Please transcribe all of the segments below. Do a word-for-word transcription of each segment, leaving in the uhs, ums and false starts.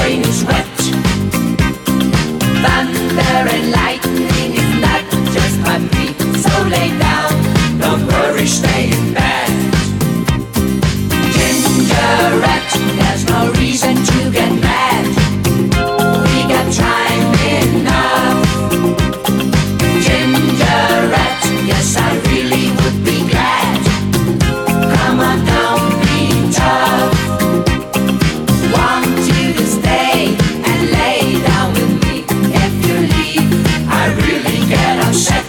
brain is wet. Thunder and lightning is not just my plea. So lay down, don't worry, stay in bed. Gingerette, there's no reason to get mad. We got time enough. Gingerette, yes, I really would be glad. Come on, don't be tough. Want you to stay and lay down with me. If you leave, I really get upset.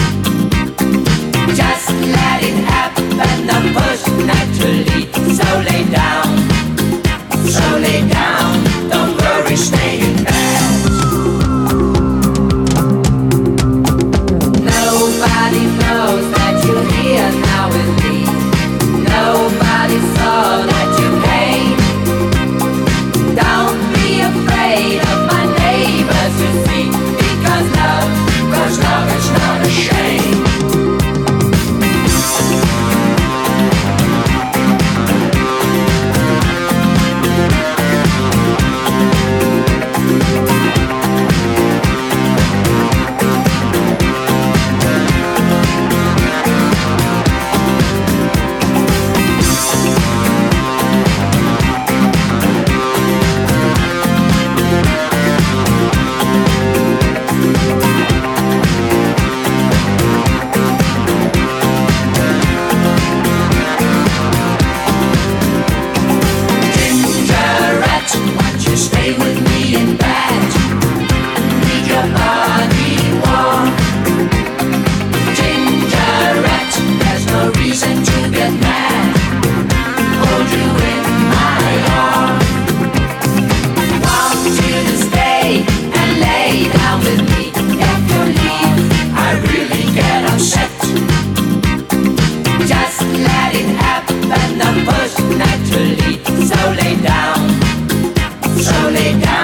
Just let it happen, the push naturally. So lay down, so lay down, don't worry, stay in bed. Nobody knows that you're here now with me. Nobody saw that you came. Don't be afraid of my neighbors, you see, because love, cause love is not a shame. Gingerette, won't you stay with me in bed? Make your body warm. Gingerette, there's no reason to get mad. Hold you in my arms. Want you to stay and lay down with me. If you leave, I really get upset. Just let it happen, the push naturally. So lay down, so lay down.